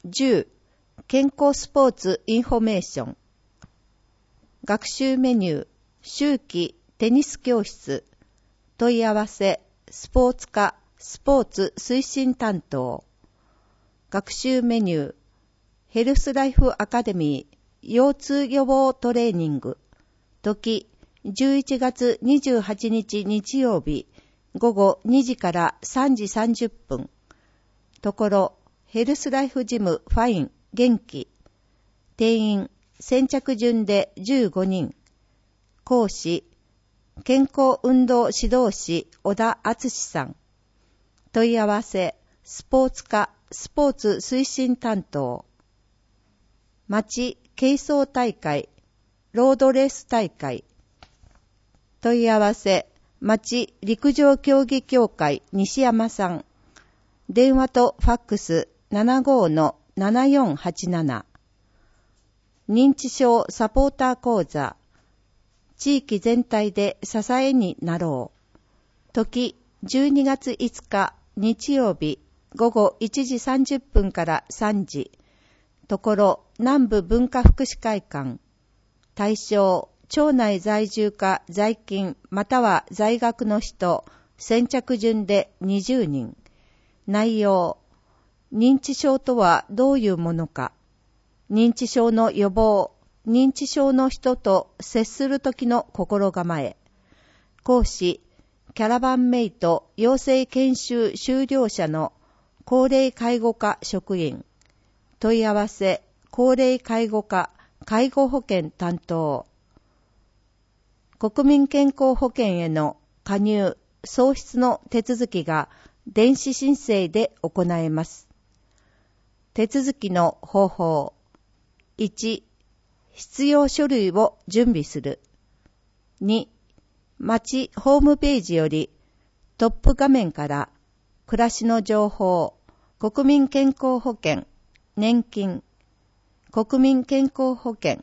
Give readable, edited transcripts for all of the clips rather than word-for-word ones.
10、健康スポーツインフォメーション。学習メニュー、秋季テニス教室。問い合わせ、スポーツ科、スポーツ推進担当。学習メニュー、ヘルスライフアカデミー、腰痛予防トレーニング。時、11月28日日曜日、午後2時から3時30分。ところ、ヘルスライフジムファイン、元気。定員、先着順で15人。講師、健康運動指導士小田敦さん。問い合わせ、スポーツ科、スポーツ推進担当。町軽装大会、ロードレース大会。問い合わせ、町陸上競技協会西山さん。電話とファックス 75-7487。認知症サポーター講座。地域全体で支えになろう。時、12月5日日曜日午後1時30分から3時。ところ、南部文化福祉会館。対象、町内在住か在勤または在学の人、先着順で20人。内容、認知症とはどういうものか。認知症の予防、認知症の人と接するときの心構え。講師、キャラバンメイト養成研修修了者の高齢介護課職員。問い合わせ、高齢介護課介護保険担当。国民健康保険への加入、創出の手続きが電子申請で行えます。手続きの方法。1、必要書類を準備する。2、町ホームページよりトップ画面から暮らしの情報、国民健康保険、年金、国民健康保険、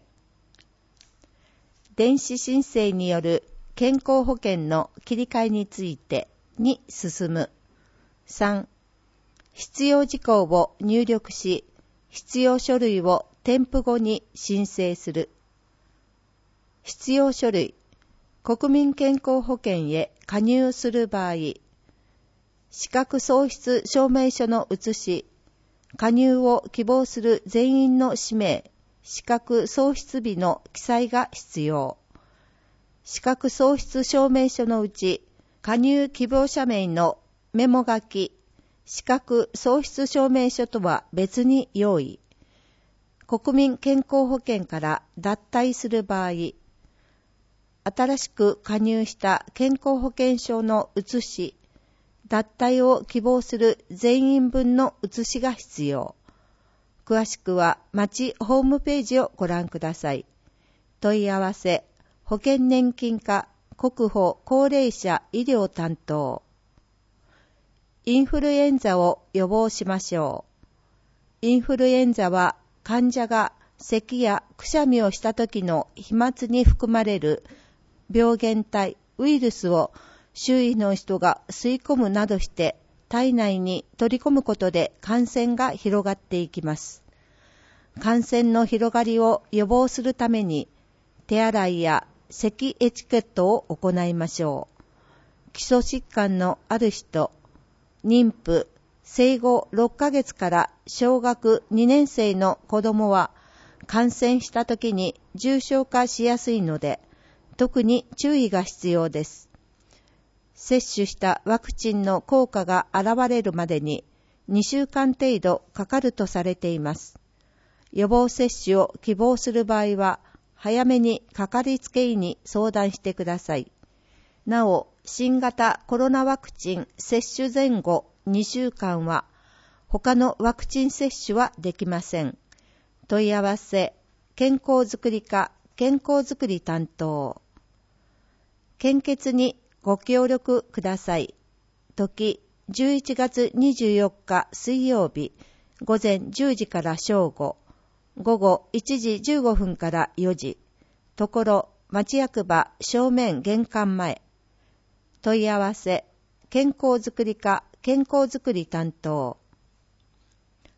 電子申請による健康保険の切り替えについてに進む。3、必要事項を入力し、必要書類を添付後に申請する。必要書類、国民健康保険へ加入する場合、資格喪失証明書の写し、加入を希望する全員の氏名、資格喪失日の記載が必要。資格喪失証明書のうち、加入希望者名のメモ書き、資格喪失証明書とは別に用意。国民健康保険から脱退する場合、新しく加入した健康保険証の写し、脱退を希望する全員分の写しが必要。詳しくは町ホームページをご覧ください。問い合わせ、保険年金課国保高齢者医療担当。インフルエンザを予防しましょう。インフルエンザは患者が咳やくしゃみをした時の飛沫に含まれる病原体、ウイルスを周囲の人が吸い込むなどして体内に取り込むことで感染が広がっていきます。感染の広がりを予防するために手洗いや咳エチケットを行いましょう。基礎疾患のある人、妊婦、生後6ヶ月から小学2年生の子供は感染した時に重症化しやすいので特に注意が必要です。接種したワクチンの効果が現れるまでに2週間程度かかるとされています。予防接種を希望する場合は、早めにかかりつけ医に相談してください。なお、新型コロナワクチン接種前後2週間は、他のワクチン接種はできません。問い合わせ、健康づくり課健康づくり担当。献血にご協力ください。時、11月24日水曜日、午前10時から正午、午後1時15分から4時、ところ、町役場正面玄関前。問い合わせ、健康づくり課健康づくり担当。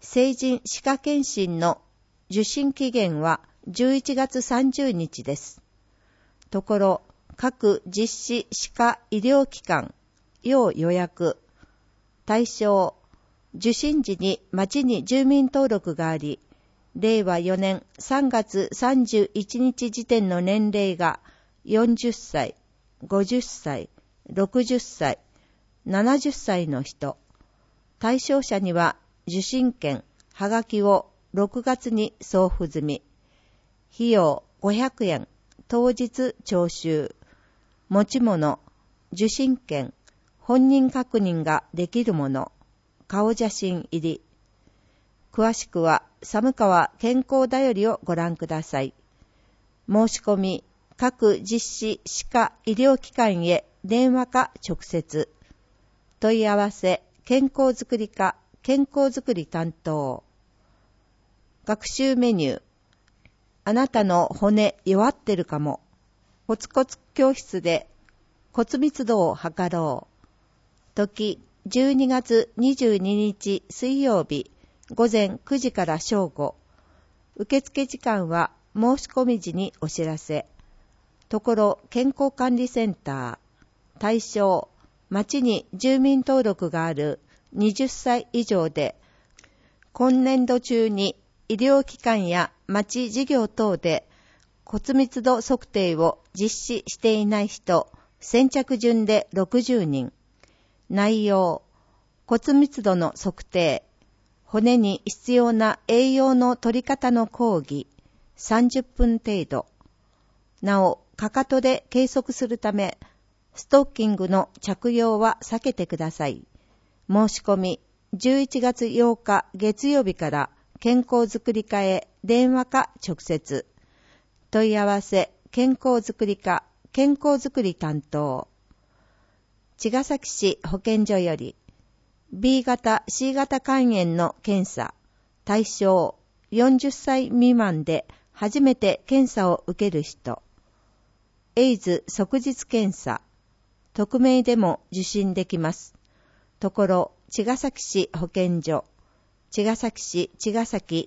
成人歯科検診の受診期限は11月30日です。ところ、各実施歯科医療機関、要予約、対象、受診時に町に住民登録があり、令和4年3月31日時点の年齢が40歳、50歳、60歳、70歳の人、対象者には受診券、はがきを6月に送付済み、費用500円、当日徴収、持ち物、受診券、本人確認ができるもの、顔写真入り。詳しくは寒川健康だよりをご覧ください。申し込み、各実施歯科医療機関へ電話か直接。問い合わせ、健康づくり課、健康づくり担当。学習メニュー。あなたの骨弱ってるかも。コツコツ教室で骨密度を測ろう。時、12月22日水曜日、午前9時から正午。受付時間は申し込み時にお知らせ。ところ健康管理センター。対象、町に住民登録がある20歳以上で、今年度中に医療機関や町事業等で骨密度測定を実施していない人、先着順で60人。内容、骨密度の測定、骨に必要な栄養の取り方の講義、30分程度。なお、かかとで計測するため、ストッキングの着用は避けてください。申し込み、11月8日月曜日から健康づくり課へ電話か直接。問い合わせ、健康づくり課、健康づくり担当。茅ヶ崎市保健所より、B 型 C 型肝炎の検査、対象40歳未満で初めて検査を受ける人、エイズ即日検査、匿名でも受診できます。ところ、茅ヶ崎市保健所、茅ヶ崎市茅ヶ崎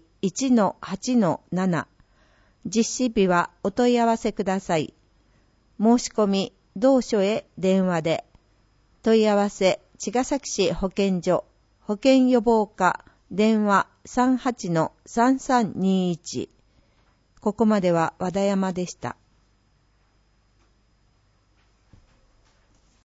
1-8-7、実施日はお問い合わせください。申し込み、同所へ電話で、問い合わせ、茅ヶ崎市保健所、保健予防課、電話 38-3321。ここまでは和田山でした。